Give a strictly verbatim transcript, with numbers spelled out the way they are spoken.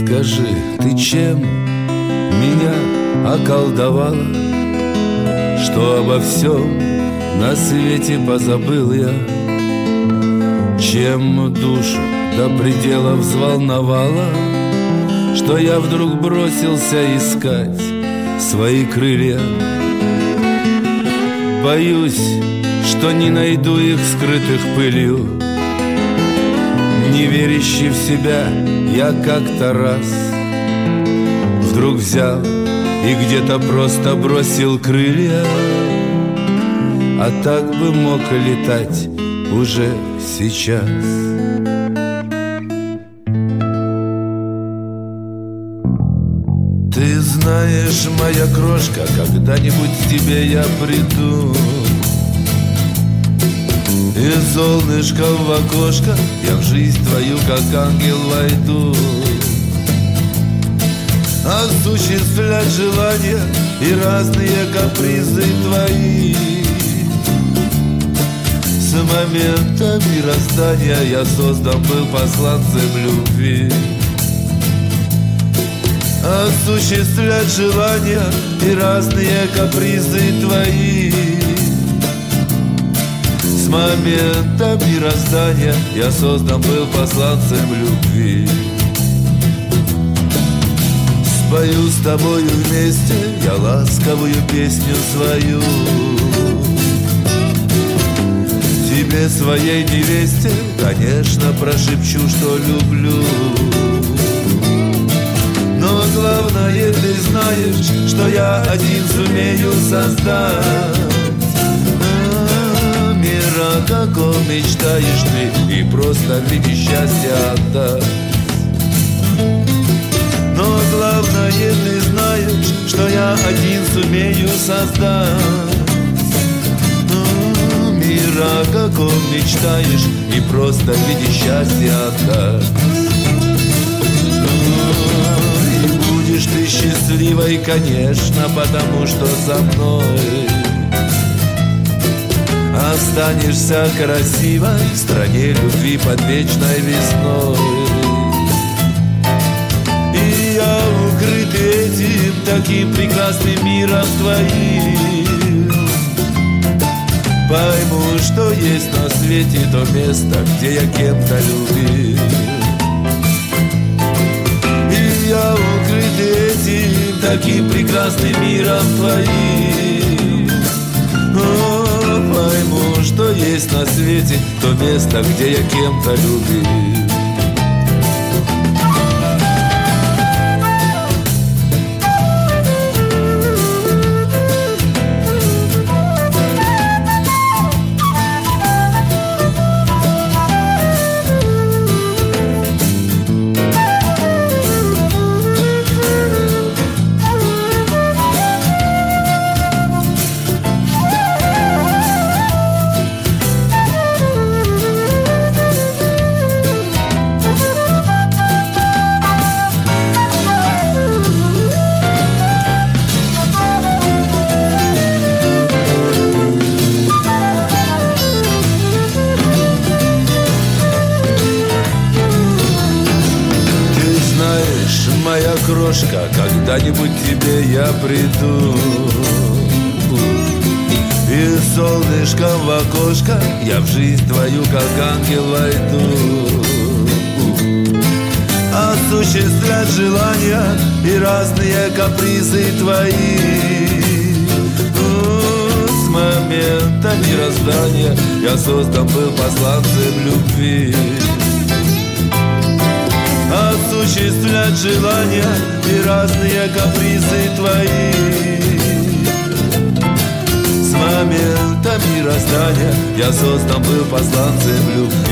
Скажи, ты чем меня околдовала, что обо всем на свете позабыл я? Чем душу до предела взволновала, что я вдруг бросился искать свои крылья? Боюсь, что не найду их, скрытых пылью. Не верящий в себя, я как-то раз вдруг взял и где-то просто бросил крылья. А так бы мог летать уже сейчас. Ты знаешь, моя крошка, когда-нибудь к тебе я приду, и солнышко в окошко, я в жизнь твою, как ангел, войду. Осуществлять желания и разные капризы твои. С момента мироздания я создан был посланцем любви. Осуществлять желания и разные капризы твои. С момента мироздания я создан был посланцем любви. Спою с тобою вместе я ласковую песню свою. Тебе, своей невесте, конечно, прошепчу, что люблю. Но главное, ты знаешь, что я один сумею создать мир, о каком мечтаешь ты, и просто в виде счастья отдать. Но главное, ты знаешь, что я один сумею создать мир, о каком мечтаешь, и просто в виде счастья отдать. И будешь ты счастливой, конечно, потому что со мной останешься красивой в стране любви под вечной весной. И я, укрытый этим таким прекрасным миром твоим, пойму, что есть на свете то место, где я кем-то любил. И я, укрытый этим таким прекрасным миром твоим, о, пойму, что есть на свете то место, где я кем-то любил. Моя крошка, когда-нибудь к тебе я приду, и солнышком в окошко я в жизнь твою, как ангел, войду. Осуществлять желания и разные капризы твои. С момента мироздания я создан был посланцем любви. Осуществлять желания и разные капризы твои. С момента мироздания я создан был посланцем любви.